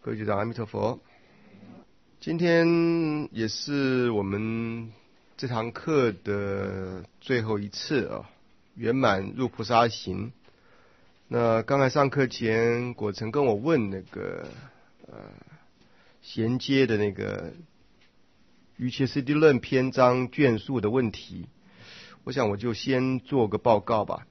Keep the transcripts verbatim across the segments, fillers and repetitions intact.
各位学长，阿弥陀佛。今天也是我们这堂课的最后一次啊，圆满入菩萨行。那刚才上课前，果成跟我问那个呃衔接的那个瑜伽师地论篇章卷数的问题，我想我就先做个报告吧。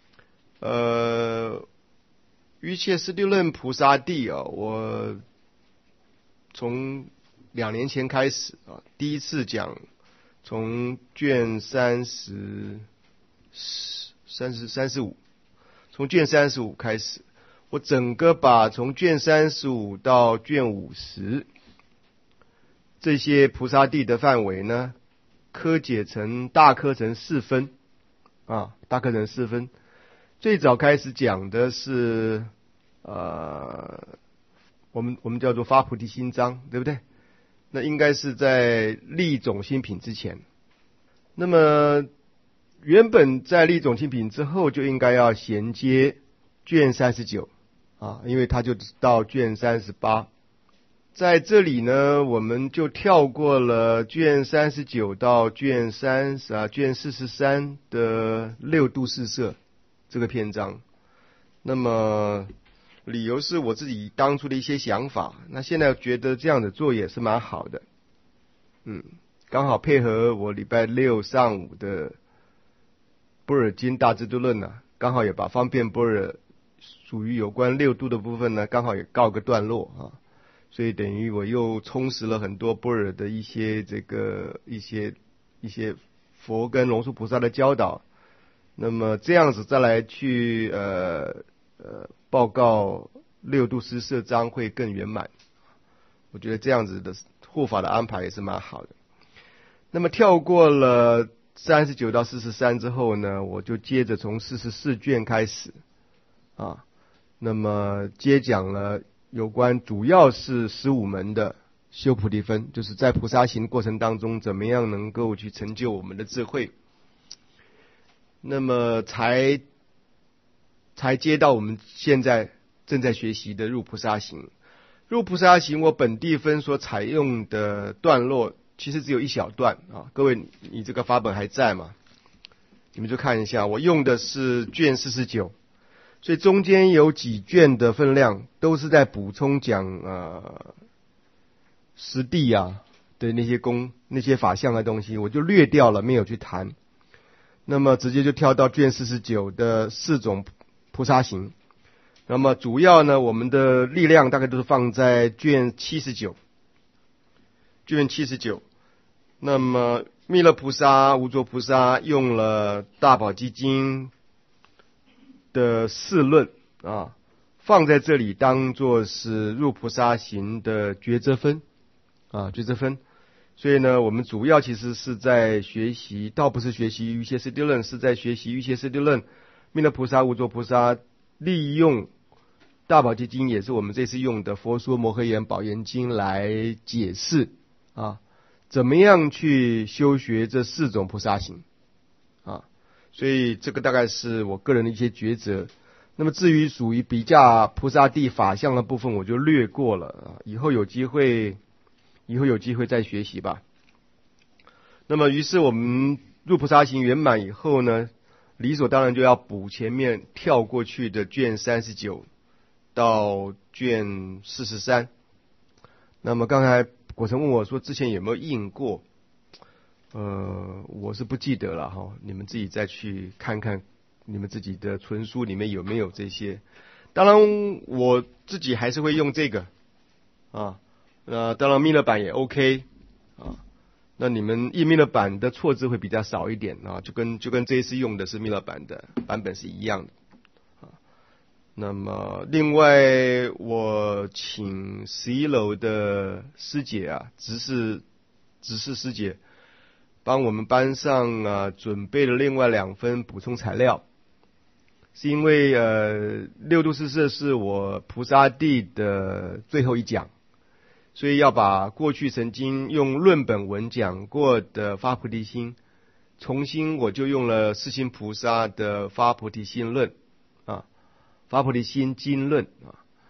呃。瑜伽师地论菩萨地啊，我从两年前开始啊，第一次讲从卷三十、三十、三十五，从卷三十五开始，我整个把从卷三十五到卷五十这些菩萨地的范围呢，科解成大科成四分啊，大科成四分。最早开始讲的是呃，我们我们叫做发菩提心章，对不对？那应该是在立种心品之前。那么原本在立种心品之后，就应该要衔接卷三十九啊，因为它就到卷三十八。在这里呢，我们就跳过了卷三十九到卷三十啊，卷四十三的六度四摄这个篇章。那么理由是我自己当初的一些想法，那现在觉得这样子做也是蛮好的，嗯，刚好配合我礼拜六上午的般若经大智度论呢，刚好也把方便般若属于有关六度的部分呢，刚好也告个段落啊，所以等于我又充实了很多般若的一些这个一些一些佛跟龙树菩萨的教导。那么这样子再来去呃呃报告六度四摄章会更圆满，我觉得这样子的护法的安排也是蛮好的。那么跳过了三十九到四十三之后呢，我就接着从四十四卷开始啊，那么接讲了有关主要是十五门的修菩提分，就是在菩萨行过程当中怎么样能够去成就我们的智慧。那么才才接到我们现在正在学习的入菩萨行。入菩萨行我本地分所采用的段落其实只有一小段啊，各位你这个法本还在吗？你们就看一下，我用的是卷四十九，所以中间有几卷的分量都是在补充讲呃实地啊的那些功那些法相的东西，我就略掉了，没有去谈。那么直接就跳到卷四十九的四种菩萨行。那么主要呢，我们的力量大概都是放在卷七十九，卷七十九。那么弥勒菩萨、无着菩萨用了大宝积经的四论啊，放在这里当作是入菩萨行的抉择分啊，抉择分。所以呢，我们主要其实是在学习，倒不是学习瑜伽师地论，是在学习瑜伽师地论。弥勒菩萨、无着菩萨利用大宝积经，也是我们这次用的佛说摩诃言宝严经来解释啊，怎么样去修学这四种菩萨行啊。所以这个大概是我个人的一些抉择。那么至于属于比较菩萨地法相的部分，我就略过了啊，以后有机会。以后有机会再学习吧。那么于是我们入菩萨行圆满以后呢，理所当然就要补前面跳过去的卷三十九到卷四十三。那么刚才果成问我说之前有没有印过，呃，我是不记得了哈，你们自己再去看看你们自己的存书里面有没有这些。当然我自己还是会用这个啊。呃，当然弥勒版也 OK 啊，那你们印弥勒版的错字会比较少一点啊，就跟就跟这一次用的是弥勒版的版本是一样的啊。那么另外我请十一楼的师姐啊，执事执事师姐帮我们班上啊准备了另外两份补充材料，是因为呃六度四摄是我菩萨地的最后一讲。所以要把过去曾经用论本文讲过的发菩提心，重新我就用了世亲菩萨的发菩提心论啊，发菩提心经论啊，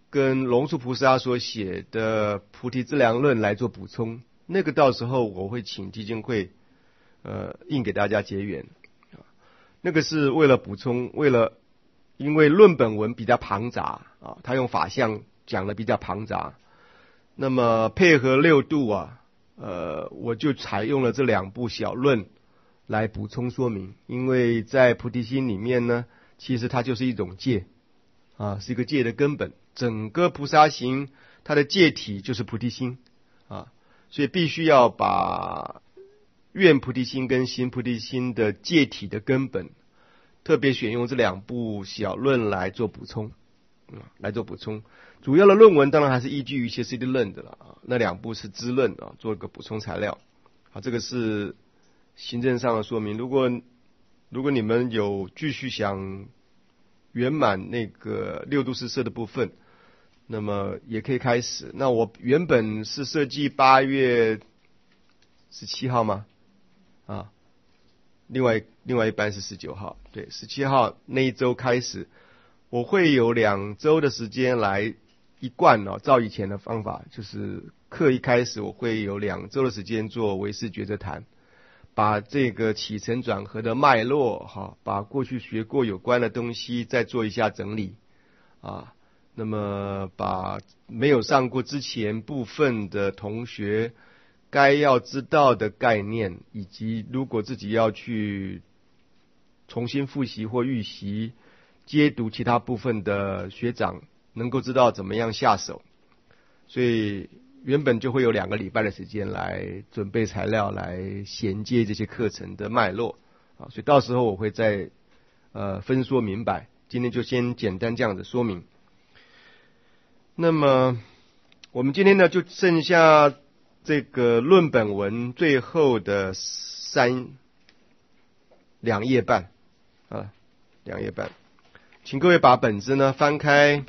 跟龙树菩萨所写的《菩提资粮论》来做补充。那个到时候我会请基金会呃印给大家结缘。那个是为了补充，为了因为论本文比较庞杂啊，他用法相讲的比较庞杂，那么配合六度啊，呃，我就采用了这两部小论来补充说明。因为在菩提心里面呢，其实它就是一种戒啊，是一个戒的根本。整个菩萨行它的戒体就是菩提心啊，所以必须要把愿菩提心跟行菩提心的戒体的根本，特别选用这两部小论来做补充，嗯，来做补充。主要的论文当然还是依据一些 C D 论的了啊，那两部是支论啊，做一个补充材料。好，这个是行政上的说明。如果如果你们有继续想圆满那个六度四摄的部分，那么也可以开始。那我原本是设计八月十七号吗？啊，另外另外一班是十九号，对，十七号那一周开始，我会有两周的时间来一贯哦，照以前的方法，就是课一开始我会有两周的时间做唯识觉者谈，把这个起承转合的脉络哈，把过去学过有关的东西再做一下整理啊。那么把没有上过之前部分的同学该要知道的概念，以及如果自己要去重新复习或预习接读其他部分的学长能够知道怎么样下手。所以原本就会有两个礼拜的时间来准备材料，来衔接这些课程的脉络啊，所以到时候我会再呃分说明白。今天就先简单这样子说明。那么我们今天呢，就剩下这个论本文最后的三两页半啊，两页半，请各位把本子呢翻开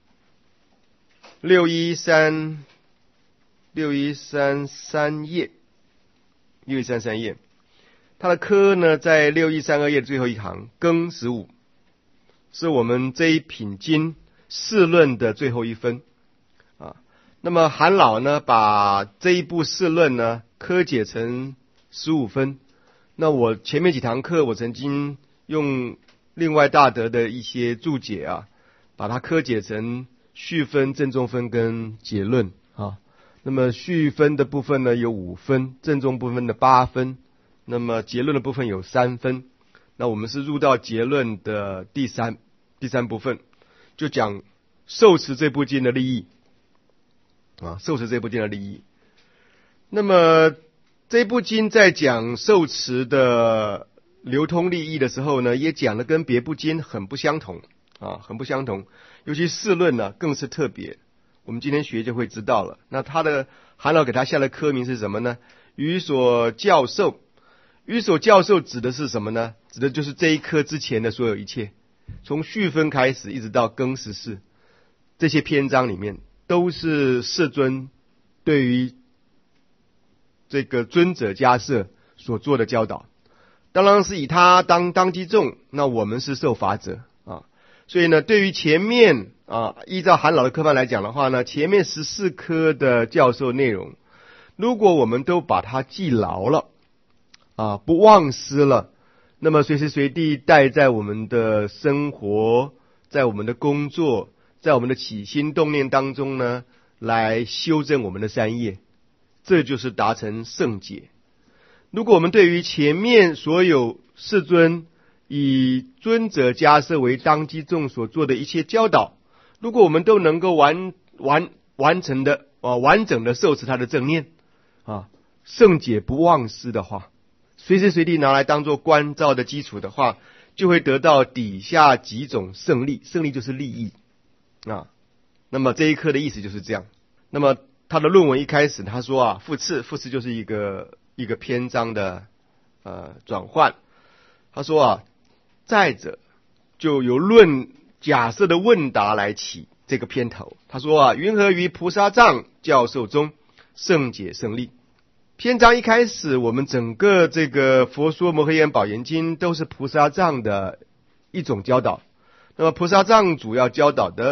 六一三六一三三页，六一三三页，它的科呢在六一三二页的最后一行，庚十五，是我们这一品经释论的最后一分啊。那么韩老呢，把这一部释论呢科解成十五分。那我前面几堂课，我曾经用另外大德的一些注解啊，把它科解成序分、正中分跟结论啊。那么序分的部分呢有五分，正中部分的八分，那么结论的部分有三分。那我们是入到结论的第三第三部分，就讲受持这部经的利益啊，受持这部经的利益。那么这部经在讲受持的流通利益的时候呢，也讲的跟别部经很不相同啊，很不相同。尤其释论呢更是特别，我们今天学就会知道了。那他的韩老给他下的科名是什么呢？语所教授。语所教授指的是什么呢？指的就是这一科之前的所有一切，从序分开始一直到庚十四，这些篇章里面都是世尊对于这个尊者迦摄所做的教导，当然是以他当当机众，那我们是受罚者啊。所以呢，对于前面啊，依照韩老的科范来讲的话呢，前面十四科的教授内容，如果我们都把它记牢了啊，不忘失了，那么随时随地带在我们的生活，在我们的工作，在我们的起心动念当中呢，来修正我们的三业，这就是达成圣解。如果我们对于前面所有世尊以尊者迦摄为当机众所做的一切教导，如果我们都能够完完完成的啊完整的受持他的正念啊，圣解不忘失的话，随时随地拿来当做观照的基础的话，就会得到底下几种胜利。胜利就是利益啊。那么这一课的意思就是这样。那么他的论文一开始他说啊，复次，复次就是一个一个篇章的呃转换。他说啊，再者就由论假设的问答来起这个篇头。他说啊，云何于菩萨藏教授中圣解胜利。篇章一开始，我们整个这个佛说摩诃言宝严经都是菩萨藏的一种教导。那么菩萨藏主要教导的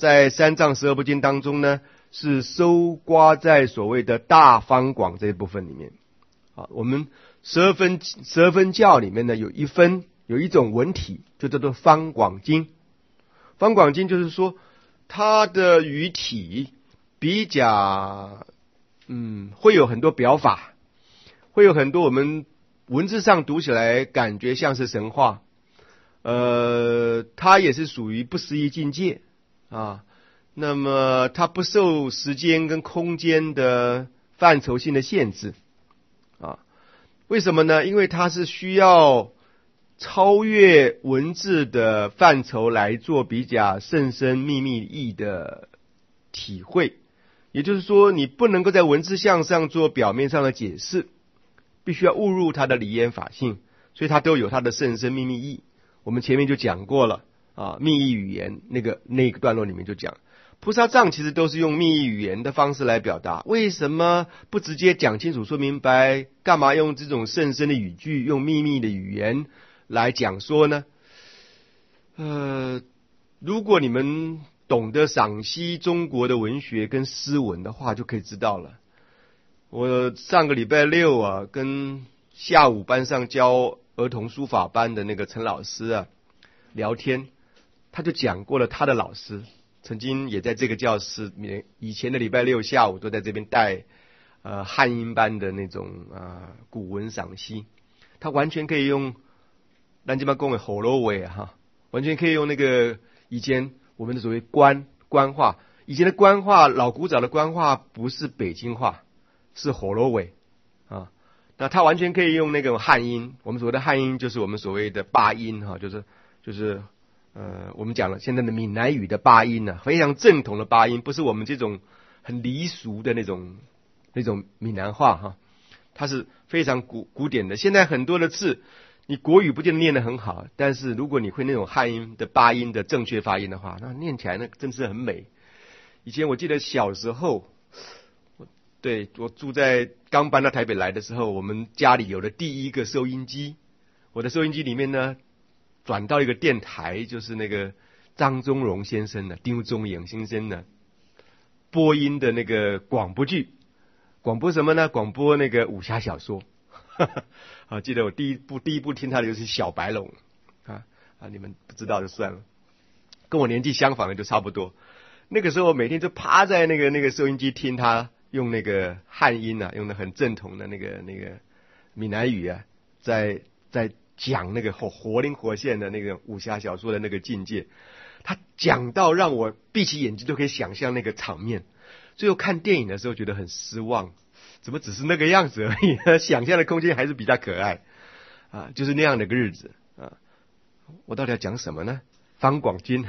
在三藏十二部经当中呢，是收刮在所谓的大方广这一部分里面。啊，我们十二分十二分教里面呢，有一分有一种文体，就叫做方广经。方广经就是说，它的语体比较，嗯，会有很多表法，会有很多我们文字上读起来感觉像是神话。呃，它也是属于不思议境界啊。那么它不受时间跟空间的范畴性的限制啊。为什么呢？因为它是需要超越文字的范畴来做比较甚深秘密意的体会。也就是说，你不能够在文字项上做表面上的解释，必须要悟入它的理言法性，所以它都有它的甚深秘密意。我们前面就讲过了啊，密意语言那个那个段落里面就讲，菩萨藏其实都是用密意语言的方式来表达。为什么不直接讲清楚说明白？干嘛用这种甚深的语句，用秘密的语言来讲说呢？呃，如果你们懂得赏析中国的文学跟诗文的话，就可以知道了。我上个礼拜六啊，跟下午班上教儿童书法班的那个陈老师啊聊天，他就讲过了，他的老师曾经也在这个教室，以前的礼拜六下午都在这边带呃汉音班的那种啊、呃、古文赏析，他完全可以用咱这边讲的火罗尾哈，完全可以用那个以前我们的所谓官官话，以前的官话，老古早的官话不是北京话，是火罗尾啊。那他完全可以用那个汉音，我们所谓的汉音就是我们所谓的八音哈，就是就是呃我们讲了现在的闽南语的八音呢、啊，非常正统的八音，不是我们这种很离俗的那种那种闽南话哈，它是非常古古典的。现在很多的字，你国语不见得念得很好，但是如果你会那种汉音的八音的正确发音的话，那念起来那真是很美。以前我记得小时候，对，我住在刚搬到台北来的时候，我们家里有了第一个收音机。我的收音机里面呢，转到一个电台，就是那个张宗荣先生的、丁宗颖先生的播音的那个广播剧。广播什么呢？广播那个武侠小说。啊，记得我第一部第一部听他的就是小白龙啊啊，你们不知道就算了，跟我年纪相仿的就差不多。那个时候我每天就趴在那个那个收音机听他用那个汉音啊，用的很正统的那个那个闽南语啊，在在讲那个活活灵活现的那个武侠小说的那个境界。他讲到让我闭起眼睛都可以想象那个场面。最后看电影的时候觉得很失望，怎么只是那个样子而已呢？想象的空间还是比较可爱啊，就是那样的一个日子啊。我到底要讲什么呢？方广经，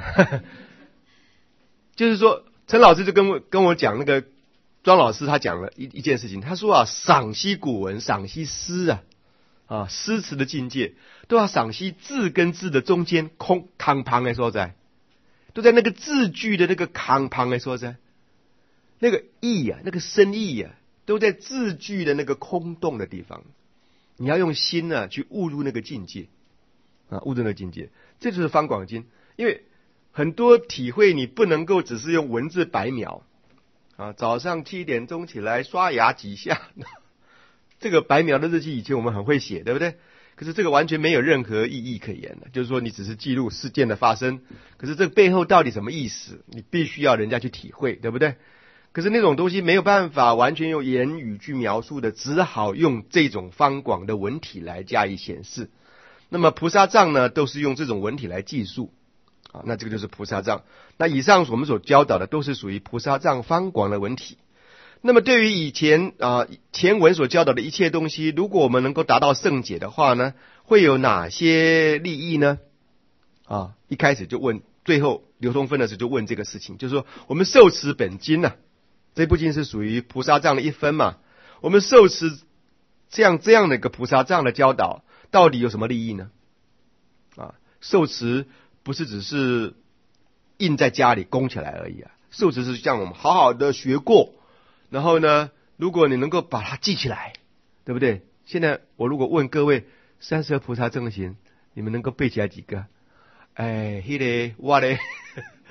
就是说陈老师就跟我跟我讲那个庄老师他讲了一一件事情，他说啊，赏析古文、赏析诗啊，啊诗词的境界都要赏析字跟字的中间空空旁的所在，都在那个字句的那个空旁的所在。那个意啊，那个深意啊，都在字句的那个空洞的地方。你要用心啊，去悟入那个境界啊，悟入那个境界，这就是方广经。因为很多体会你不能够只是用文字白描啊，早上七点钟起来刷牙几下，这个白描的日记以前我们很会写，对不对？可是这个完全没有任何意义可言的，就是说你只是记录事件的发生，可是这个背后到底什么意思，你必须要人家去体会，对不对？可是那种东西没有办法完全用言语去描述的，只好用这种方广的文体来加以显示。那么菩萨藏呢，都是用这种文体来记述啊，那这个就是菩萨藏。那以上我们所教导的都是属于菩萨藏方广的文体。那么对于以前啊前文所教导的一切东西，如果我们能够达到圣解的话呢，会有哪些利益呢？啊，一开始就问，最后流通分的时候就问这个事情，就是说我们受持本经呢、啊。这部经是属于菩萨藏的一分嘛？我们受持这样这样的一个菩萨藏的教导，到底有什么利益呢？啊，受持不是只是印在家里供起来而已啊，受持是像我们好好的学过，然后呢，如果你能够把它记起来，对不对？现在我如果问各位三十二菩萨正行，你们能够背起来几个？哎，迄个我嘞，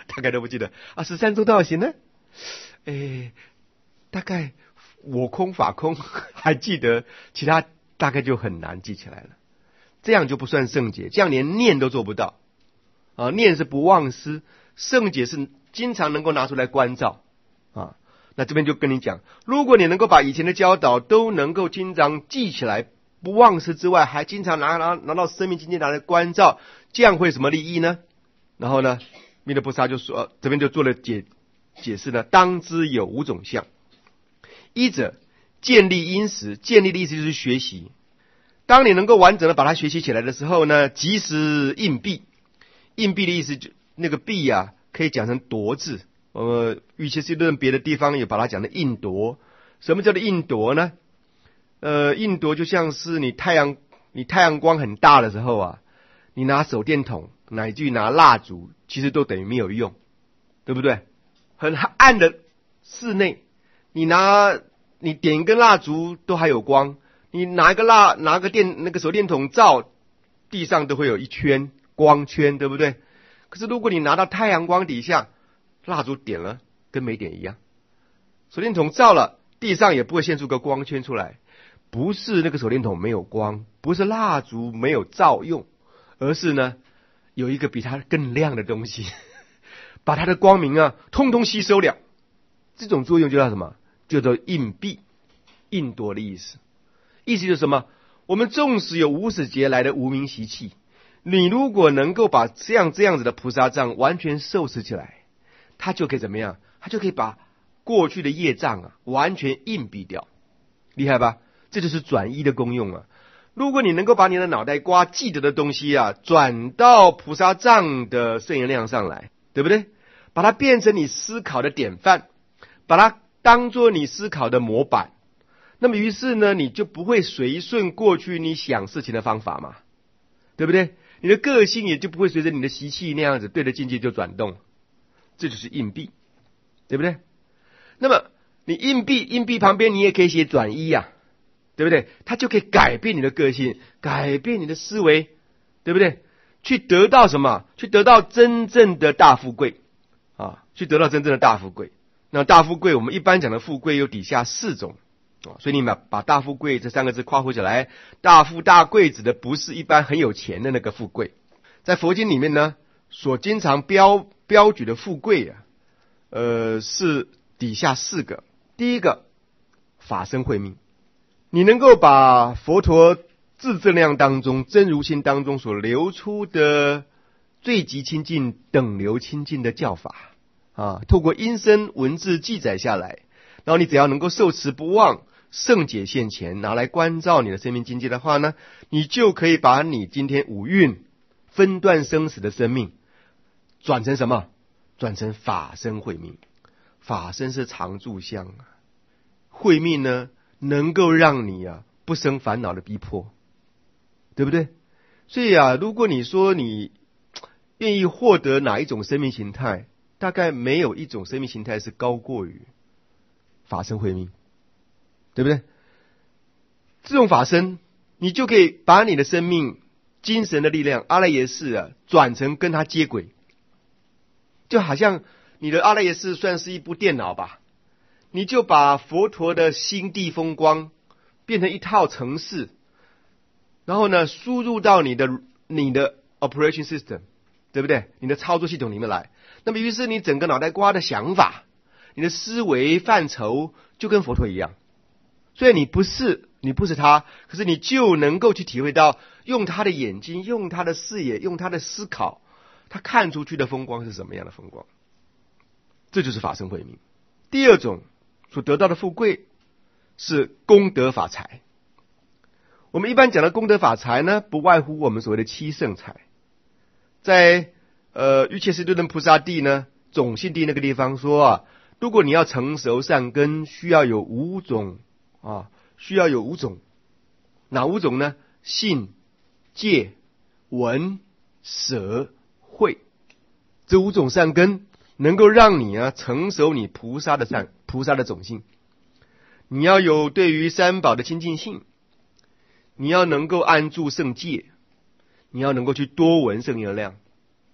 大概都不记得啊。十三种道行呢？哎，大概我空法空还记得，其他大概就很难记起来了。这样就不算圣洁，这样连念都做不到啊！念是不忘失，圣洁是经常能够拿出来关照啊。那这边就跟你讲，如果你能够把以前的教导都能够经常记起来，不忘失之外，还经常拿拿拿到生命经济拿来关照，这样会什么利益呢？然后呢，弥勒菩萨就说，这边就做了解解释呢，当知有五种相。一者建立因时，建立的意思就是学习。当你能够完整的把它学习起来的时候呢，即时应币。应币的意思就那个币啊，可以讲成夺字。呃，与其是论别的地方也把它讲的应夺。什么叫做应夺呢？呃，应夺就像是你太阳你太阳光很大的时候啊，你拿手电筒乃至于拿蜡烛，其实都等于没有用，对不对？很暗的室内，你拿你点一根蜡烛都还有光。你拿一个蜡，拿个电那个手电筒照，地上都会有一圈光圈，对不对？可是如果你拿到太阳光底下，蜡烛点了跟没点一样，手电筒照了，地上也不会现出个光圈出来。不是那个手电筒没有光，不是蜡烛没有照用，而是呢有一个比它更亮的东西，把它的光明啊通通吸收了。这种作用就叫什么？叫做应币，应夺的意思。意思就是什么？我们纵使有无始劫来的无明习气，你如果能够把这样这样子的菩萨障完全受持起来，它就可以怎么样？它就可以把过去的业障啊完全应币掉，厉害吧？这就是转依的功用啊。如果你能够把你的脑袋瓜记得的东西啊转到菩萨障的圣言量上来，对不对？把它变成你思考的典范，把它当作你思考的模板。那么于是呢，你就不会随顺过去你想事情的方法嘛，对不对？你的个性也就不会随着你的习气那样子对着境界就转动，这就是应币，对不对？那么你应币，应币旁边你也可以写转依啊，对不对？它就可以改变你的个性，改变你的思维，对不对？去得到什么？去得到真正的大富贵啊！去得到真正的大富贵。那大富贵，我们一般讲的富贵有底下四种。所以你把把大富贵这三个字夸回起来，大富大贵指的不是一般很有钱的那个富贵，在佛经里面呢，所经常标标举的富贵啊，呃，是底下四个。第一个，法身慧命，你能够把佛陀自证量当中真如心当中所流出的最极清净、等流清净的教法啊，透过音声文字记载下来，然后你只要能够受持不忘，圣解现前，拿来关照你的生命境界的话呢，你就可以把你今天五蕴分段生死的生命转成什么？转成法身慧命。法身是常住相啊，慧命呢能够让你啊不生烦恼的逼迫，对不对？所以啊，如果你说你愿意获得哪一种生命形态，大概没有一种生命形态是高过于法身慧命，对不对？这种法身，你就可以把你的生命、精神的力量、阿赖耶识啊，转成跟它接轨。就好像你的阿赖耶识算是一部电脑吧，你就把佛陀的心地风光变成一套程式，然后呢，输入到你的你的 operation system， 对不对？你的操作系统里面来。那么于是你整个脑袋瓜的想法，你的思维范畴就跟佛陀一样。所以你不是你不是他，可是你就能够去体会到，用他的眼睛，用他的视野，用他的思考，他看出去的风光是什么样的风光。这就是法身慧命。第二种所得到的富贵是功德法财。我们一般讲的功德法财呢，不外乎我们所谓的七圣财。在呃瑜伽师对论菩萨地呢种性地那个地方说啊，如果你要成熟善根，需要有五种啊，需要有五种，哪五种呢？信、戒、闻、舍、慧。这五种善根能够让你啊成熟你菩萨的善菩萨的种性。你要有对于三宝的亲近性，你要能够安住圣戒，你要能够去多闻圣言量，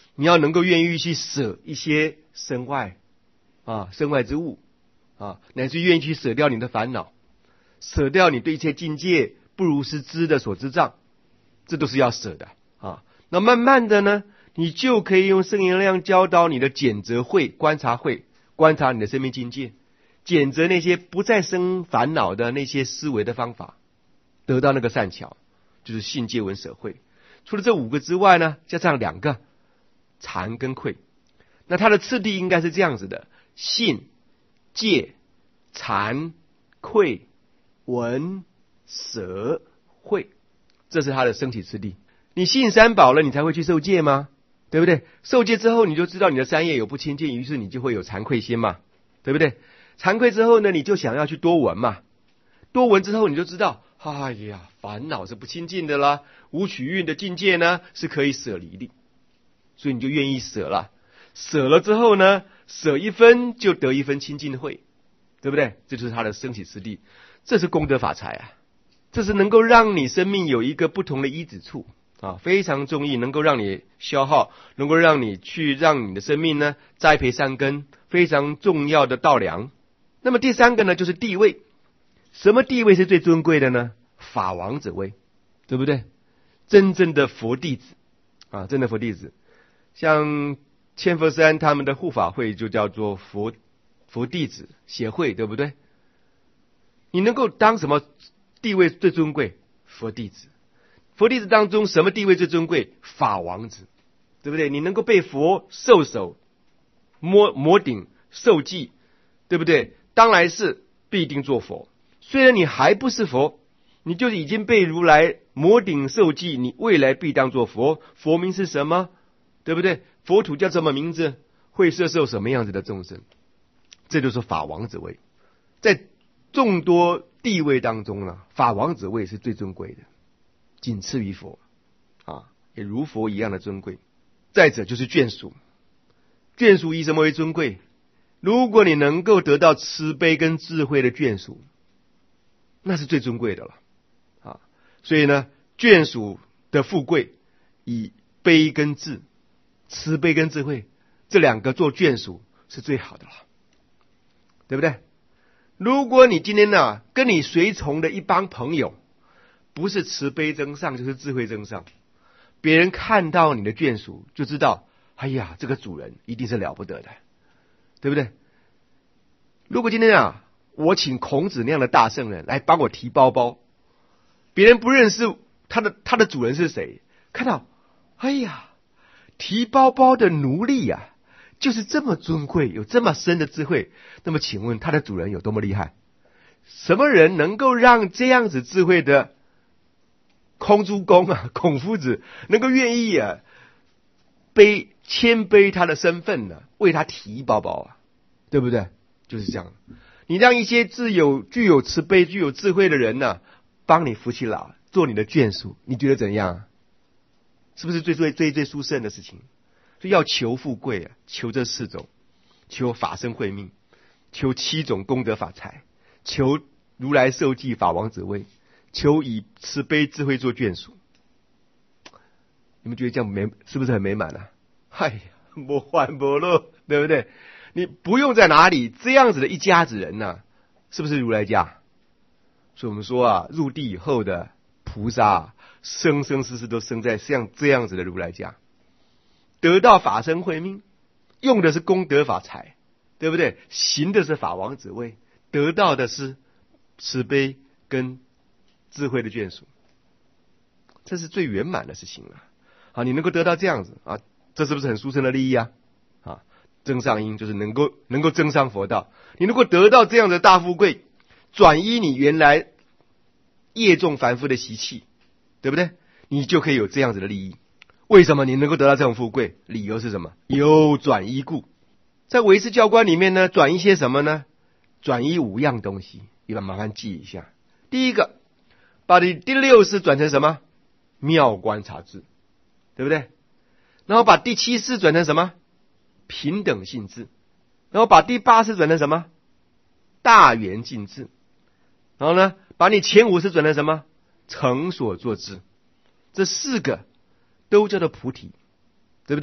你要能够愿意去舍一些身外啊身外之物啊，乃至愿意去舍掉你的烦恼，舍掉你对一切境界不如是知的所知障，这都是要舍的啊。那慢慢的呢，你就可以用圣言量教导你的检则慧、观察慧，观察你的生命境界，检则那些不再生烦恼的那些思维的方法，得到那个善巧，就是信戒闻舍慧。除了这五个之外呢，加上两个禅跟慧。那它的次第应该是这样子的：信、戒、禅、慧、闻、舍、慧，这是它的升起次第。你信三宝了，你才会去受戒吗？对不对？受戒之后，你就知道你的三业有不清净，于是你就会有惭愧心嘛，对不对？惭愧之后呢，你就想要去多闻嘛，多闻之后你就知道，哎呀，烦恼是不清净的啦，无取运的境界呢是可以舍离的，所以你就愿意舍了。舍了之后呢，舍一分就得一分清净慧，对不对？这就是它的升起次第，这是功德法财啊，这是能够让你生命有一个不同的依止处啊，非常重要，能够让你消耗，能够让你去让你的生命呢栽培善根，非常重要的道粮。那么第三个呢，就是地位。什么地位是最尊贵的呢？法王子位，对不对？真正的佛弟子啊，真的佛弟子，像千佛山他们的护法会就叫做佛佛弟子协会，对不对？你能够当什么地位最尊贵？佛弟子。佛弟子当中什么地位最尊贵？法王子，对不对？你能够被佛受手、摸摸顶、受记，对不对？当来世必定做佛。虽然你还不是佛，你就已经被如来摩顶受记，你未来必当做佛。佛名是什么？对不对？佛土叫什么名字？会摄受什么样子的众生？这就是法王子位。在众多地位当中呢，法王子位是最尊贵的，仅次于佛啊，也如佛一样的尊贵。再者就是眷属，眷属以什么为尊贵？如果你能够得到慈悲跟智慧的眷属，那是最尊贵的了啊。所以呢，眷属的富贵以悲跟智、慈悲跟智慧这两个做眷属是最好的了，对不对？如果你今天呢、啊、跟你随从的一帮朋友不是慈悲增上就是智慧增上，别人看到你的眷属就知道，哎呀，这个主人一定是了不得的，对不对？如果今天啊，我请孔子那样的大圣人来帮我提包包，别人不认识他的他的主人是谁，看到，哎呀，提包包的奴隶啊，就是这么尊贵，有这么深的智慧，那么请问他的主人有多么厉害？什么人能够让这样子智慧的空珠公啊，孔夫子能够愿意啊，卑谦卑他的身份呢、啊，为他提包包啊，对不对？就是这样。你让一些自有具有慈悲、具有智慧的人呢、啊，帮你扶起老，做你的眷属，你觉得怎样？是不是最最最最殊胜的事情？所以要求富贵啊，求这四种，求法身慧命，求七种功德法财，求如来受记法王子位，求以慈悲智慧做眷属。你们觉得这样美是不是很美满啊？哎呀，没完没了，对不对？你不用在哪里，这样子的一家子人呢、啊，是不是如来家？所以我们说啊，入地以后的菩萨、啊，生生世世都生在像这样子的如来家，得到法身慧命，用的是功德法财，对不对？行的是法王子位，得到的是慈悲跟智慧的眷属，这是最圆满的事情了。啊，你能够得到这样子啊，这是不是很殊胜的利益啊？啊，增上因就是能够能够增上佛道，你如果得到这样的大富贵，转移你原来业重凡夫的习气，对不对？你就可以有这样子的利益。为什么你能够得到这种富贵？理由是什么？有转移故。在唯识教观里面呢，转移些什么呢？转移五样东西，你们麻烦记一下。第一个，把你第六识转成什么？妙观察智，对不对？然后把第七识转成什么？平等性智。然后把第八识转成什么？大圆镜智。然后呢，把你前五识转成什么？成所作智。这四个都叫做菩提，对不对？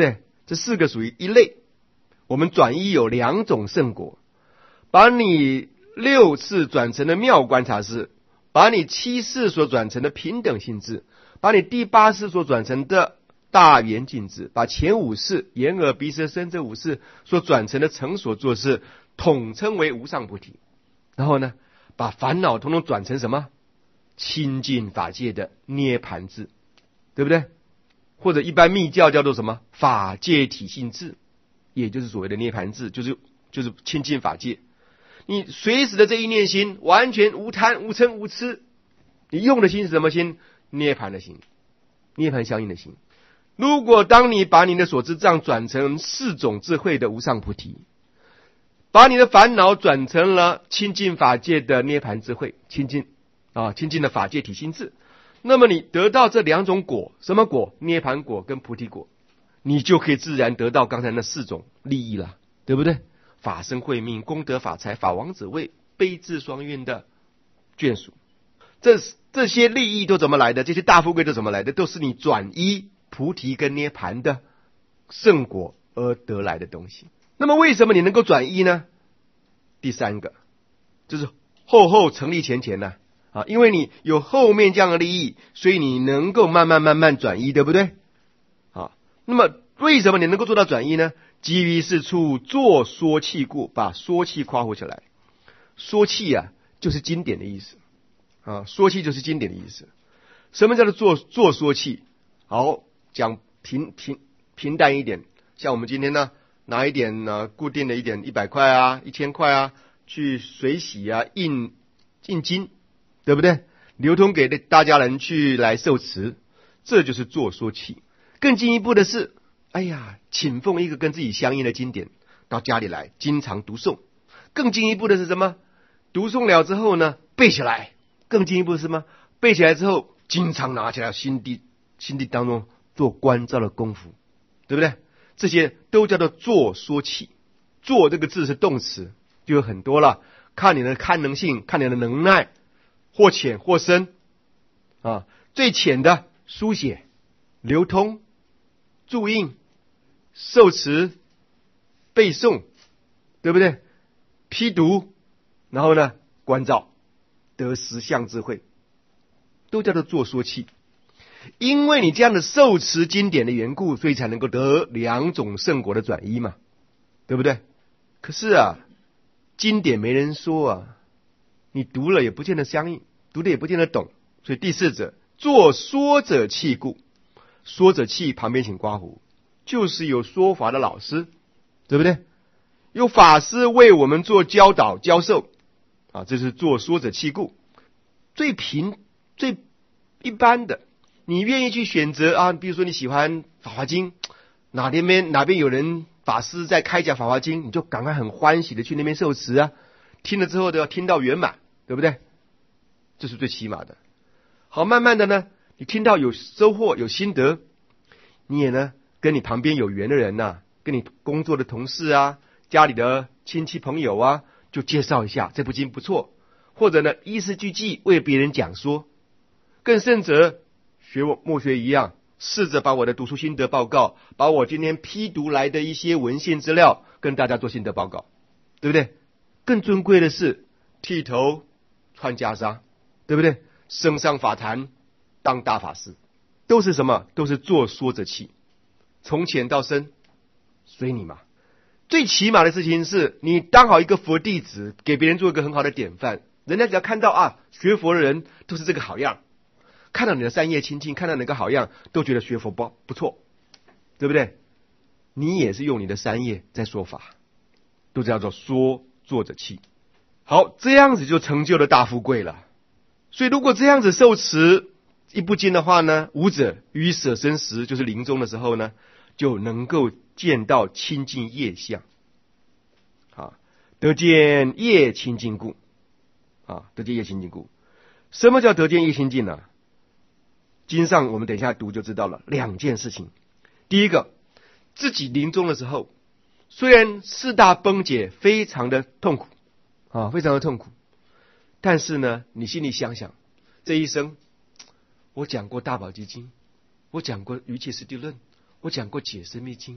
这四个属于一类。我们转依有两种圣果，把你六次转成的妙观察识，把你七次所转成的平等性智，把你第八次所转成的大圆镜智，把前五次眼耳鼻舌身这五次所转成的成所作事，统称为无上菩提。然后呢，把烦恼统统转成什么？清净法界的涅盘智，对不对？或者一般密教叫做什么？法界体性智，也就是所谓的涅盘智，就是就是清净法界。你随时的这一念心，完全无贪无嗔无痴，你用的心是什么心？涅盘的心，涅盘相应的心。如果当你把你的所知障转成四种智慧的无上菩提，把你的烦恼转成了清净法界的涅盘智慧，清净啊，清净的法界体性智，那么你得到这两种果，什么果？涅盘果跟菩提果，你就可以自然得到刚才那四种利益了，对不对？法身慧命、功德法财、法王子位、悲智双运的眷属，这这些利益都怎么来的？这些大富贵都怎么来的？都是你转依菩提跟涅盘的圣果而得来的东西。那么为什么你能够转依呢？第三个就是后后成立前前呢、啊，因为你有后面这样的利益，所以你能够慢慢慢慢转依，对不对？啊，那么为什么你能够做到转依呢？基于是处作说气故，把说气夸胡起来。说气啊，就是经典的意思啊，说气就是经典的意思。什么叫做做做说气？好，讲平平平淡一点，像我们今天呢，拿一点呢、呃、固定的一点一百块啊、一千块啊，去水洗啊、印印金，对不对？流通给大家人去来受持，这就是做说气。更进一步的是，哎呀，请奉一个跟自己相应的经典到家里来，经常读诵。更进一步的是什么？读诵了之后呢，背起来。更进一步是什么？背起来之后，经常拿起来心地心地当中做观照的功夫，对不对？这些都叫做做说气。做这个字是动词，就有很多了，看你的堪能性，看你的能耐，或浅或深啊。最浅的书写、流通、注印、受持、背诵，对不对？批读，然后呢，观照，得实相智慧，都叫做做说气。因为你这样的受持经典的缘故，所以才能够得两种圣果的转依嘛，对不对？可是啊，经典没人说啊，你读了也不见得相应，读的也不见得懂。所以第四者，做说者气故。说者气旁边请刮胡，就是有说法的老师，对不对？有法师为我们做教导教授啊，这是做说者气故。最平最一般的，你愿意去选择啊，比如说你喜欢法华经，哪边哪边有人法师在开讲法华经，你就赶快很欢喜的去那边受持啊，听了之后都要听到圆满，对不对？这是最起码的。好，慢慢的呢，你听到有收获有心得，你也呢跟你旁边有缘的人呐、啊，跟你工作的同事啊，家里的亲戚朋友啊，就介绍一下这部经不错，或者呢依师俱记为别人讲说，更甚者学我默学一样，试着把我的读书心得报告，把我今天批读来的一些文献资料跟大家做心得报告，对不对？更尊贵的是剃头穿袈裟，对不对？升上法坛当大法师，都是什么？都是做说者气，从浅到深随你嘛。最起码的事情是你当好一个佛弟子，给别人做一个很好的典范，人家只要看到啊，学佛的人都是这个好样，看到你的三业清净，看到哪个好样，都觉得学佛不不错，对不对？你也是用你的三业在说法，都叫做说做者气。好，这样子就成就了大富贵了。所以如果这样子受持一部经的话呢，吾者于舍身时，就是临终的时候呢，就能够见到清净业相，啊，得见业清净故，啊，得见业清净故。什么叫得见业清净呢？经上我们等一下读就知道了。两件事情，第一个，自己临终的时候，虽然四大崩解，非常的痛苦，啊，非常的痛苦，但是呢，你心里想想，这一生我讲过大宝积经，我讲过瑜伽师地论，我讲过解深密经，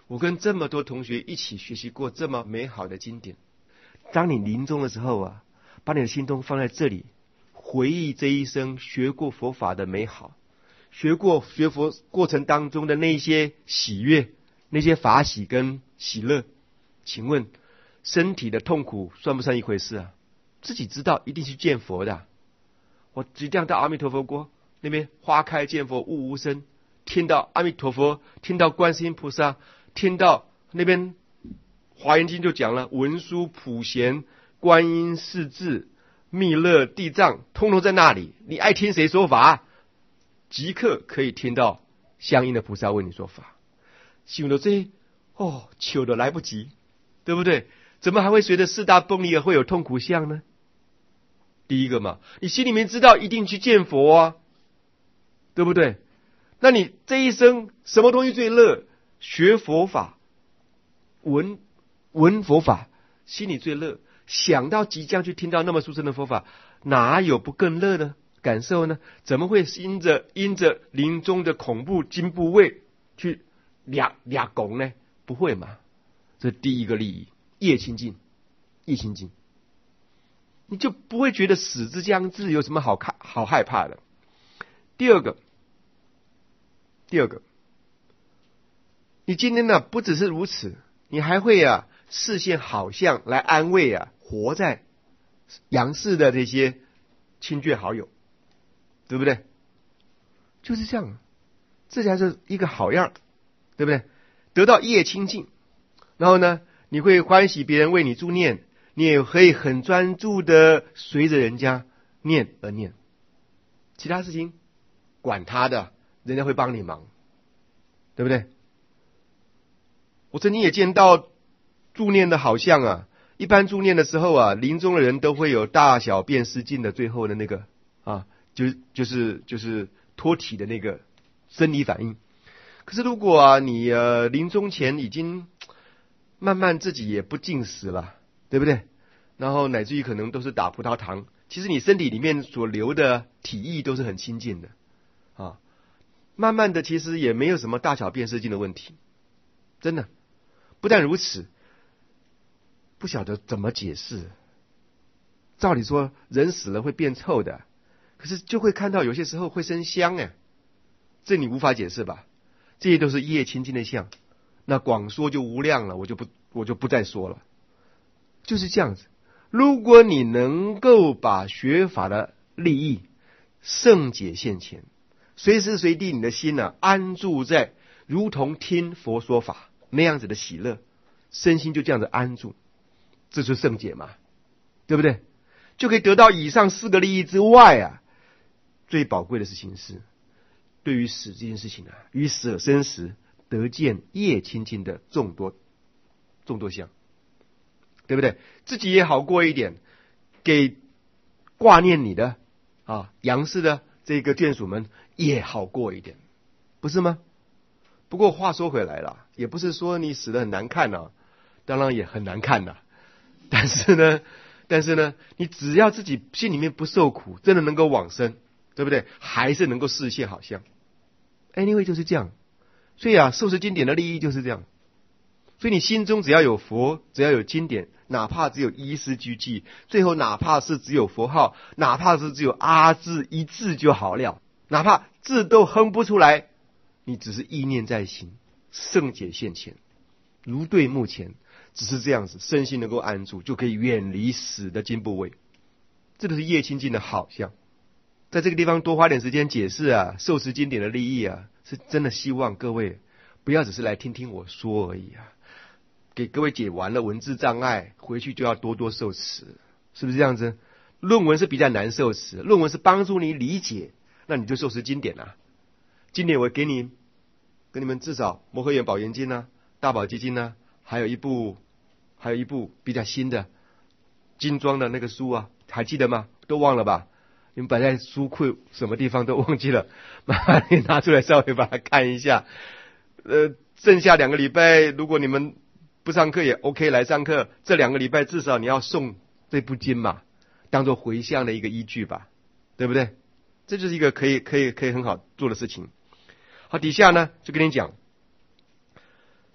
我跟这么多同学一起学习过这么美好的经典。当你临终的时候啊，把你的心中放在这里，回忆这一生学过佛法的美好，学过学佛过程当中的那些喜悦，那些法喜跟喜乐。请问身体的痛苦算不算一回事啊？自己知道一定去见佛的、啊。我即将到阿弥陀佛国那边，花开见佛悟无声，听到阿弥陀佛，听到观世音菩萨，听到那边华严经就讲了，文殊普贤观音势至密勒地藏，通通在那里。你爱听谁说法，即刻可以听到相应的菩萨为你说法。想到这些，哦，求的来不及，对不对？怎么还会随着四大崩离而会有痛苦相呢？第一个嘛，你心里面知道一定去见佛啊，对不对？那你这一生什么东西最乐？学佛法，闻闻佛法，心里最乐。想到即将去听到那么殊胜的佛法，哪有不更乐的感受呢？怎么会因着因着临终的恐怖惊怖畏去俩俩拱呢？不会嘛。这是第一个利益，业清净，业清净，你就不会觉得死之将至有什么好看好害怕的。第二个，第二个，你今天呢不只是如此，你还会啊视现好相来安慰啊活在阳世的这些亲眷好友，对不对？就是这样，这才是一个好样，对不对？得到业清净，然后呢，你会欢喜别人为你助念，你也可以很专注的随着人家念而念，其他事情管他的，人家会帮你忙，对不对？我曾经也见到助念的好像啊，一般助念的时候啊，临终的人都会有大小便失禁的最后的那个啊，就就是就是脱体的那个生理反应。可是如果啊你呃临终前已经慢慢自己也不进食了，对不对？然后乃至于可能都是打葡萄糖，其实你身体里面所流的体液都是很清净的啊，慢慢的其实也没有什么大小便失禁的问题，真的。不但如此，不晓得怎么解释。照理说人死了会变臭的，可是就会看到有些时候会生香哎，这你无法解释吧？这些都是业清净的相，那广说就无量了，我就不我就不再说了。就是这样子，如果你能够把学法的利益圣解现前，随时随地你的心呢、啊、安住在如同听佛说法那样子的喜乐，身心就这样子安住，这就是圣解嘛，对不对？就可以得到以上四个利益之外啊，最宝贵的事情是，对于死这件事情啊，与舍生时得见业清净的众多众多相，对不对？自己也好过一点，给挂念你的啊阳世的这个眷属们也好过一点，不是吗？不过话说回来了，也不是说你死得很难看啊，当然也很难看呐、啊。但是呢，但是呢，你只要自己心里面不受苦，真的能够往生，对不对？还是能够视现好相。Anyway 就是这样。所以啊，受持经典的利益就是这样。所以你心中只要有佛，只要有经典，哪怕只有一丝俱寂，最后哪怕是只有佛号，哪怕是只有阿字一字就好了，哪怕字都哼不出来，你只是意念在心，圣解现前，如对目前，只是这样子，身心能够安住，就可以远离死的惊怖畏。这个是业清净的好相。在这个地方多花点时间解释啊，受持经典的利益啊，是真的希望各位不要只是来听听我说而已啊，给各位解完了文字障碍，回去就要多多受持，是不是这样子？论文是比较难受持，论文是帮助你理解，那你就受持经典啊。经典我给你，跟你们至少摩诃园宝严经啊、大宝积经啊，还有一部，还有一部比较新的精装的那个书啊，还记得吗？都忘了吧？你们摆在书库什么地方都忘记了，麻烦你拿出来稍微把它看一下。呃，剩下两个礼拜，如果你们不上课也 OK 来上课，这两个礼拜至少你要诵这部经嘛，当做回向的一个依据吧，对不对？这就是一个可以可以可以很好做的事情。好，底下呢就跟你讲，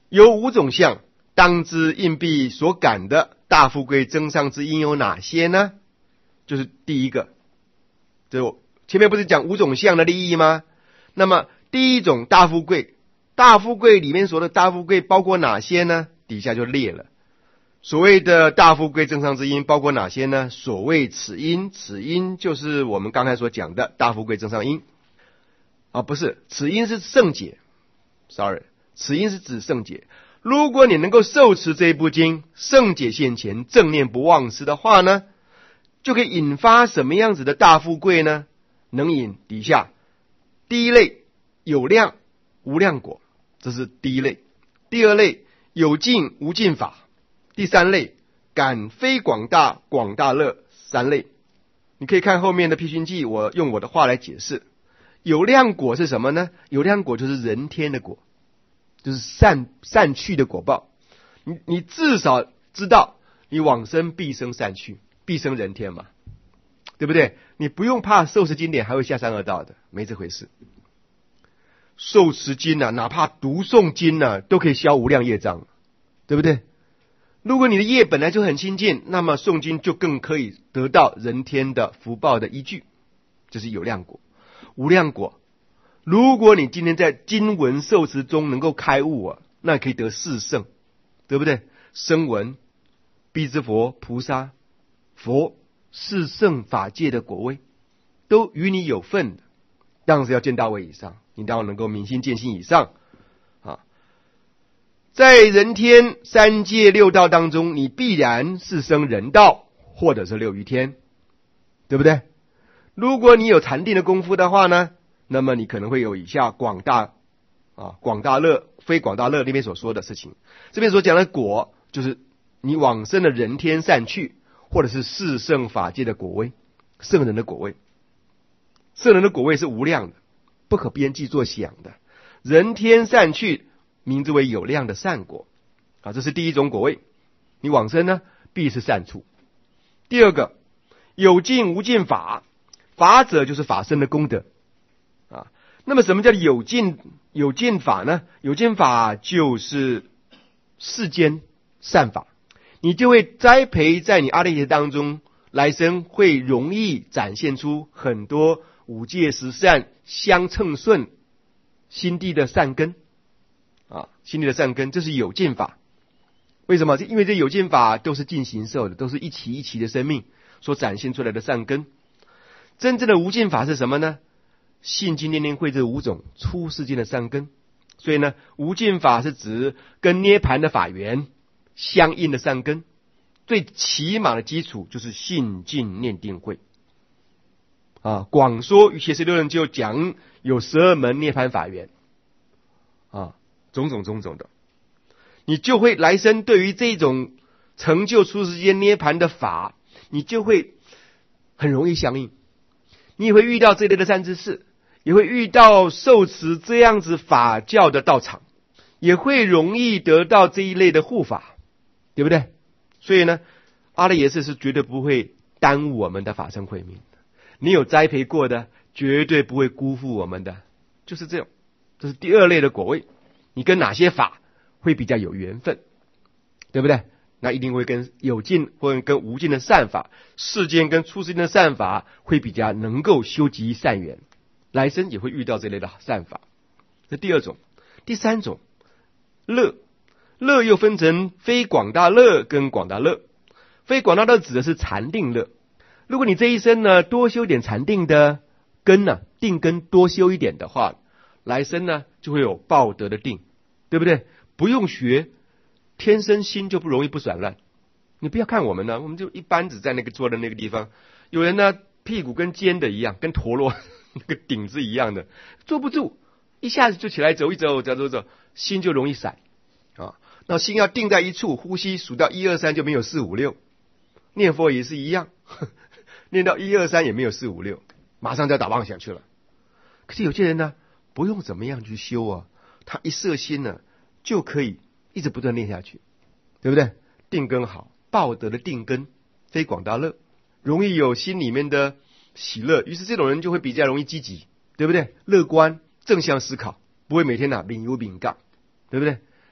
有五种相，当知硬币所感的大富贵增上之因有哪些呢？就是第一个，就前面不是讲五种相的利益吗？那么第一种大富贵，大富贵里面说的大富贵包括哪些呢？底下就列了。所谓的大富贵增上之因包括哪些呢？所谓此因，此因就是我们刚才所讲的大富贵增上因啊，不是，此因是圣解 ，sorry， 此因是指圣解。如果你能够受持这一部经，圣解现前，正念不忘失的话呢，就可以引发什么样子的大富贵呢？能引底下第一类有量无量果，这是第一类。第二类有尽无尽法。第三类感非广大广大乐三类。你可以看后面的辟熏记，我用我的话来解释。有量果是什么呢？有量果就是人天的果，就是善善趣的果报。你你至少知道你往生必生善趣，必生人天嘛，对不对？你不用怕受持经典还会下三恶道的，没这回事。受持经啊，哪怕读诵经啊，都可以消无量业障，对不对？如果你的业本来就很清净，那么诵经就更可以得到人天的福报的依据，这是有量果。无量果，如果你今天在经文受持中能够开悟啊，那可以得四圣，对不对？声闻、辟支佛、菩萨、佛四圣法界的果位，都与你有份的。当然是要见大位以上，你当然能够明心见性以上啊。在人天三界六道当中，你必然是生人道或者是六欲天，对不对？如果你有禅定的功夫的话呢，那么你可能会有以下广大啊广大乐非广大乐那边所说的事情。这边所讲的果，就是你往生的人天善趣，或者是四圣法界的果位，圣人的果位。圣人的果位是无量的，不可边际作想的。人天善趣名之为有量的善果啊，这是第一种果位。你往生呢，必是善处。第二个，有尽无尽法，法者就是法身的功德啊。那么什么叫有尽有尽法呢？有尽法就是世间善法，你就会栽培在你阿赖耶当中，来生会容易展现出很多五戒十善相称顺心地的善根啊，心地的善根，这是有尽法。为什么？因为这有尽法都是尽行受的，都是一期一期的生命所展现出来的善根。真正的无尽法是什么呢？信经念念慧这五种出世间的善根。所以呢，无尽法是指跟涅盘的法缘相应的善根。最起码的基础就是信经念定慧啊。广说瑜伽十六论就讲有十二门涅盘法缘啊，种种种种的，你就会来生对于这种成就出世间涅盘的法，你就会很容易相应。你也会遇到这类的善知识，也会遇到受持这样子法教的道场，也会容易得到这一类的护法，对不对？所以呢，阿赖耶识是绝对不会耽误我们的法身慧命的。你有栽培过的，绝对不会辜负我们的，就是这样。这是第二类的果位，你跟哪些法会比较有缘分，对不对？那一定会跟有尽或者跟无尽的善法，世间跟出世间的善法会比较能够修集善缘，来生也会遇到这类的善法。这第二种。第三种，乐。乐又分成非广大乐跟广大乐。非广大乐指的是禅定乐。如果你这一生呢多修点禅定的根呢、啊，定根多修一点的话，来生呢就会有报德的定，对不对？不用学，天生心就不容易不散乱。你不要看我们呢，我们就一般只在那个坐的那个地方，有人呢屁股跟尖的一样，跟陀螺那个顶子一样的，坐不住，一下子就起来走一走，走走走，心就容易散啊。那心要定在一处，呼吸数到一二三就没有四五六，念佛也是一样，呵呵念到一二三也没有四五六，马上就要打妄想去了。可是有些人呢，不用怎么样去修啊，他一摄心呢，就可以一直不断念下去，对不对？定根好，报德的定根，非广大乐，容易有心里面的喜乐，于是这种人就会比较容易积极，对不对？乐观正向思考，不会每天拿丙忧丙杠，对不对？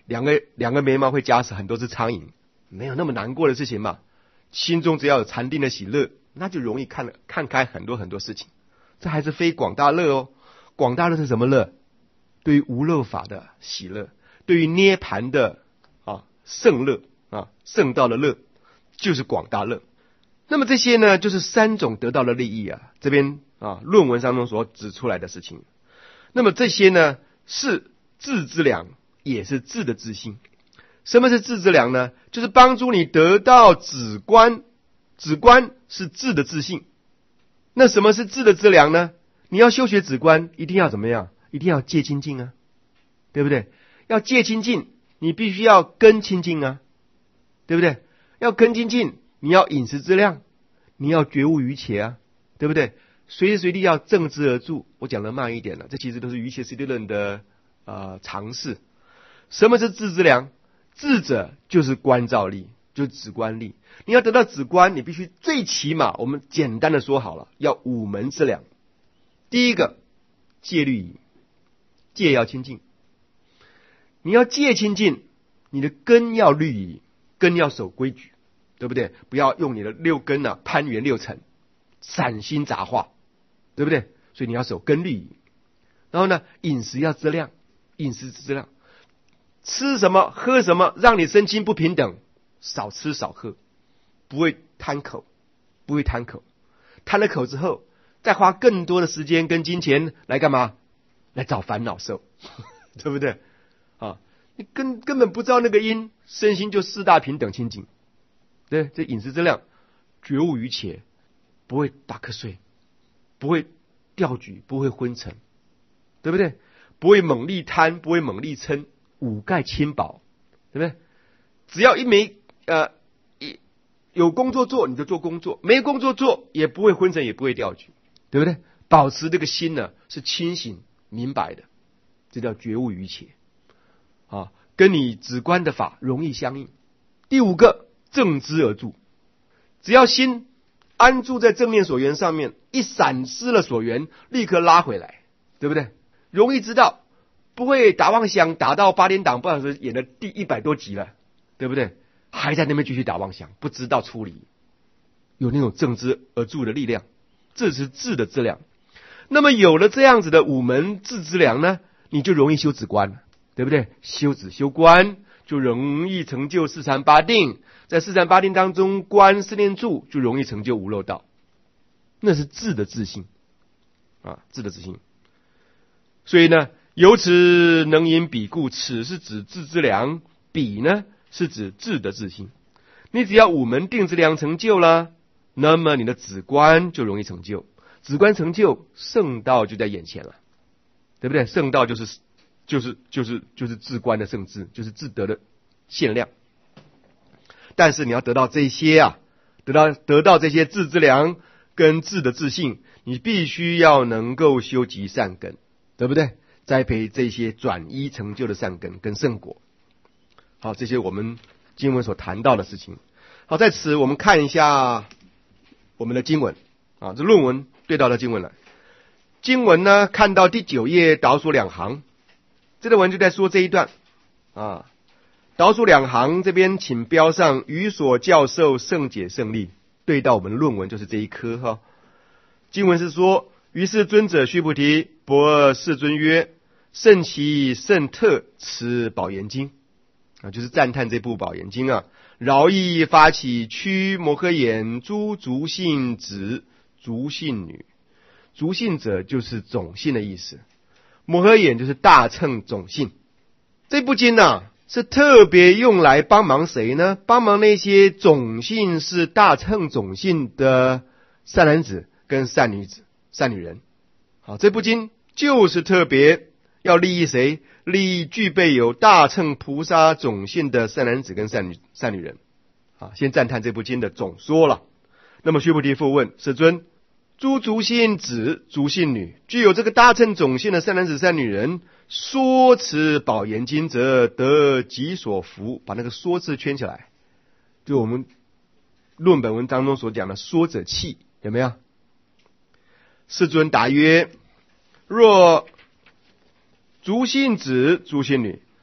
两个两个眉毛会夹死很多只苍蝇，没有那么难过的事情嘛。心中只要有禅定的喜乐，那就容易看了看开很多很多事情。这还是非广大乐哦。广大乐是什么乐？对于无漏法的喜乐，对于涅盘的啊圣乐啊圣道的乐，就是广大乐。那么这些呢，就是三种得到的利益啊。这边啊论文当中所指出来的事情。那么这些呢，是智之良，也是智的自性。什么是智之良呢？就是帮助你得到止观，止观是智的自性。那什么是智的资粮呢？你要修学止观，一定要怎么样？一定要戒清净啊，对不对？要戒清净，你必须要根清净啊，对不对？要根清净，你要饮食质量，你要觉悟于切啊，对不对？随时随地要正知而住。我讲的慢一点了，这其实都是瑜伽师地论的呃常识。什么是智之良？智者就是观照力，就是止观力。你要得到止观，你必须最起码，我们简单的说好了，要五门之良。第一个，戒律仪，戒要清净。你要戒清净，你的根要律仪，根要守规矩，对不对？不要用你的六根啊攀缘六尘，散心杂化，对不对？所以你要守根律仪。然后呢，饮食要质量，饮食质量。吃什么喝什么，让你身心不平等，少吃少喝，不会贪口，不会贪口，贪了口之后，再花更多的时间跟金钱来干嘛？来找烦恼受，对不对？啊，你根根本不知道那个因，身心就四大平等清净。对，这饮食质量，觉悟于切，不会打瞌睡，不会掉举，不会昏沉，对不对？不会猛力贪，不会猛力嗔。五盖轻薄，对不对？只要一没呃一有工作做，你就做工作；没工作做，也不会昏沉，也不会掉举，对不对？保持这个心呢是清醒明白的，这叫觉悟于切啊，跟你止观的法容易相应。第五个，正知而住，只要心安住在正念所缘上面，一闪失了所缘，立刻拉回来，对不对？容易知道。不会打妄想，打到八点档，不然是演了第一百多集了，对不对？还在那边继续打妄想，不知道处理，有那种正知而住的力量，这是智的质量。那么有了这样子的五门智之良呢，你就容易修止观了，对不对？修止修观就容易成就四禅八定，在四禅八定当中，观四念住就容易成就无漏道，那是智的自性啊，智的自性。所以呢。由此能引彼故，此是指智之良，彼呢是指智的自性。你只要五门定之良成就了，那么你的止观就容易成就，止观成就，圣道就在眼前了，对不对？圣道就是就是就是就是智观的圣智，就是智德的限量。但是你要得到这些啊，得到得到这些智之良跟智的自性，你必须要能够修集善根，对不对？栽培这些转依成就的善根跟圣果。好，这些我们经文所谈到的事情。好，在此我们看一下我们的经文啊，这论文对到的经文了。经文呢，看到第九页倒数两行，这个文就在说这一段啊。倒数两行这边请标上语所教授圣解圣力，对到我们的论文就是这一科哈。经文是说，于是尊者须菩提薄世尊曰：圣其圣特持宝严经啊，就是赞叹这部宝严经啊。饶益发起驱摩诃衍诸族姓子族姓女，族姓者就是种姓的意思，摩诃衍就是大乘种姓。这部经啊是特别用来帮忙谁呢？帮忙那些种姓是大乘种姓的善男子跟善女子、善女人。好，这部经就是特别要利益谁？利益具备有大乘菩萨种性的善男子跟善女善女人。啊，先赞叹这部经的总说了。那么须菩提复问世尊：诸族姓子、族姓女，具有这个大乘种性的善男子、善女人，说持宝严经则得己所福。把那个说字圈起来，就我们论本文当中所讲的说者气，有没有？世尊答曰：若族姓子、族姓女，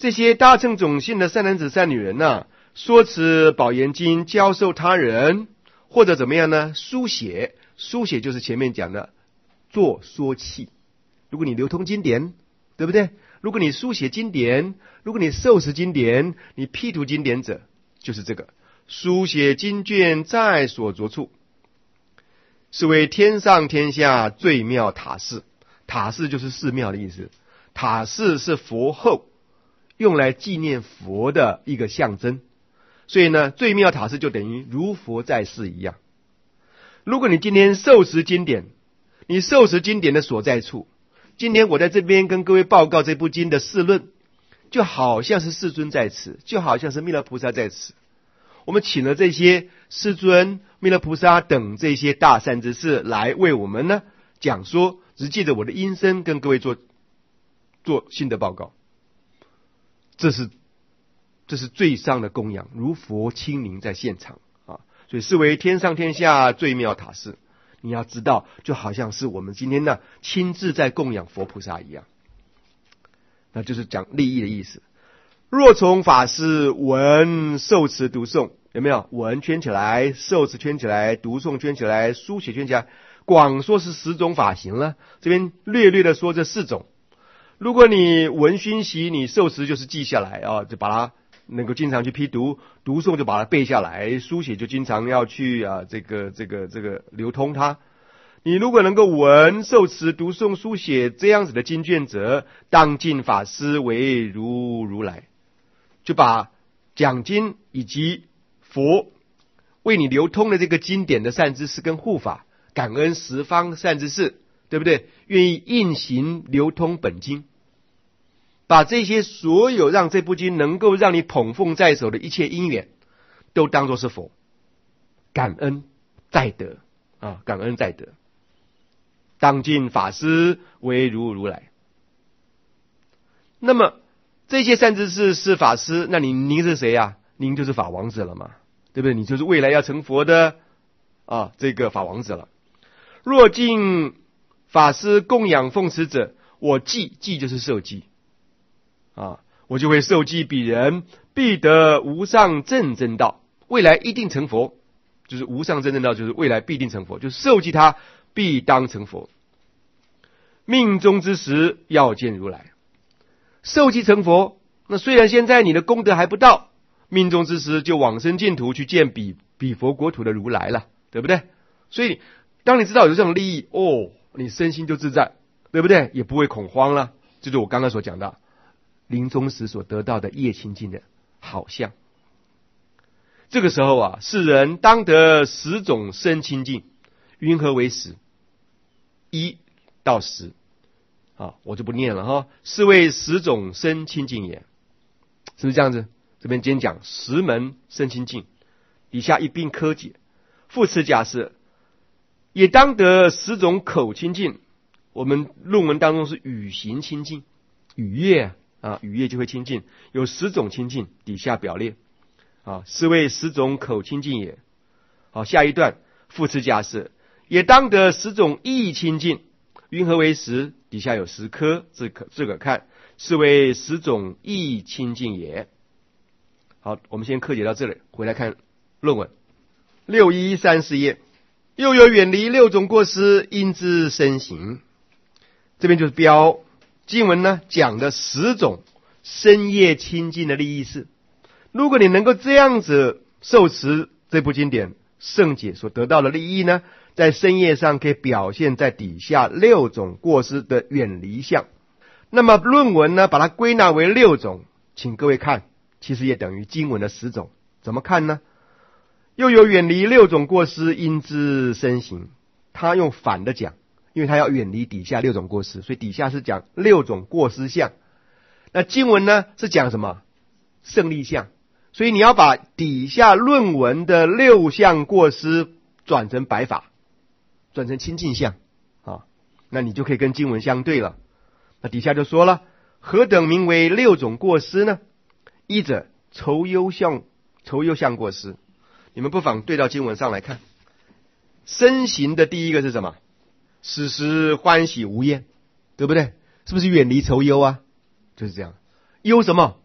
这些大乘种姓的善男子善女人呢、啊，说持宝严经教授他人，或者怎么样呢？书写，书写就是前面讲的做说器。如果你流通经典，对不对？如果你书写经典，如果你受持经典，你批读经典者，就是这个书写经卷在所着处，是为天上天下最妙塔寺。塔寺就是寺庙的意思，塔寺是佛后用来纪念佛的一个象征，所以呢，最妙塔寺就等于如佛在世一样。如果你今天受持经典，你受持经典的所在处，今天我在这边跟各位报告这部经的释论，就好像是世尊在此，就好像是弥勒菩萨在此。我们请了这些世尊、弥勒菩萨等这些大善知识来为我们呢讲说，只借着我的音声跟各位做做新的报告。这是这是最上的供养，如佛亲临在现场啊，所以视为天上天下最妙塔寺。你要知道，就好像是我们今天呢亲自在供养佛菩萨一样，那就是讲利益的意思。若从法师闻受持读诵，有没有？闻圈起来，受持圈起来，读诵圈起来，书写圈起来，广说是十种法行了。这边略略的说这四种。如果你闻熏习，你受持就是记下来啊，就把它能够经常去批读，读诵就把它背下来，书写就经常要去啊，这个这个这个流通它。你如果能够闻受持读诵书写这样子的经卷者，当尽法师为如如来，就把讲经以及佛为你流通的这个经典的善知识跟护法，感恩十方善知识，对不对？愿意应行流通本经，把这些所有让这部经能够让你捧奉在手的一切因缘，都当作是佛，感恩在德啊，感恩在德。当尽法师为如如来。那么这些善知识是法师，那您您是谁啊？您就是法王子了嘛，对不对？你就是未来要成佛的啊，这个法王子了。若尽法师供养奉持者，我记记就是受记啊，我就会受记彼人，必得无上正正道，未来一定成佛。就是无上正正道，就是未来必定成佛，就是受记他必当成佛。命中之时要见如来，受记成佛。那虽然现在你的功德还不到，命中之时就往生净土去见彼彼佛国土的如来了，对不对？所以当你知道有这种利益，哦，你身心就自在，对不对？也不会恐慌了。这就是我刚刚所讲的临终时所得到的业清净的好相。这个时候啊，世人当得十种身清净，云何为十？一到十啊，我就不念了哈。是为十种身清净也，是不是这样子？这边今天讲十门身清净，底下一并科解。复次假设，也当得十种口清净。我们论文当中是语行清净，语业啊，语业就会清净，有十种清净，底下表列。啊，是为十种口清净也。好，下一段复次假设，也当得十种意清净，云何为十？底下有十颗，自可自个看，是为十种意清净也。好，我们先科解到这里，回来看论文六一三十页。又有远离六种过失，因之身行。这边就是标经文呢讲的十种身业清净的利益事。如果你能够这样子受持这部经典圣解所得到的利益呢，在身业上可以表现在底下六种过失的远离相。那么论文呢把它归纳为六种，请各位看，其实也等于经文的十种。怎么看呢？又有远离六种过失，因之身行。他用反的讲，因为他要远离底下六种过失，所以底下是讲六种过失相。那经文呢是讲什么？胜利相。所以你要把底下论文的六项过失转成白法，转成清净相啊，那你就可以跟经文相对了。那底下就说了，何等名为六种过失呢？一者愁忧相，愁忧相过失。你们不妨对到经文上来看，身行的第一个是什么？时时欢喜无厌，对不对？是不是远离愁忧啊？就是这样。忧什么？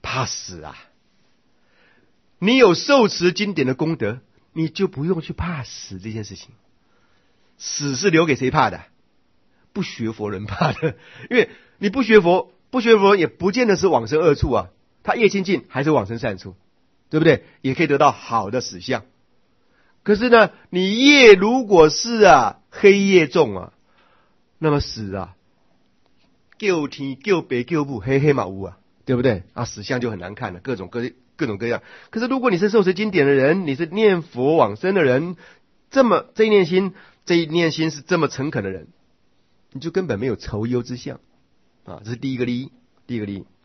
怕死啊。你有受持经典的功德，你就不用去怕死这件事情。死是留给谁怕的？不学佛人怕的。因为你不学佛，不学佛也不见得是往生恶处啊，他业清净还是往生善处，对不对？也可以得到好的死相。可是呢，你业如果是啊黑业重啊，那么死啊救天救北救母黑黑马屋啊，对不对啊？死相就很难看了，各种各各种各样。可是如果你是受持经典的人，你是念佛往生的人，这么这一念心，这一念心是这么诚恳的人，你就根本没有愁忧之相啊！这是第一个利益，第一个利益。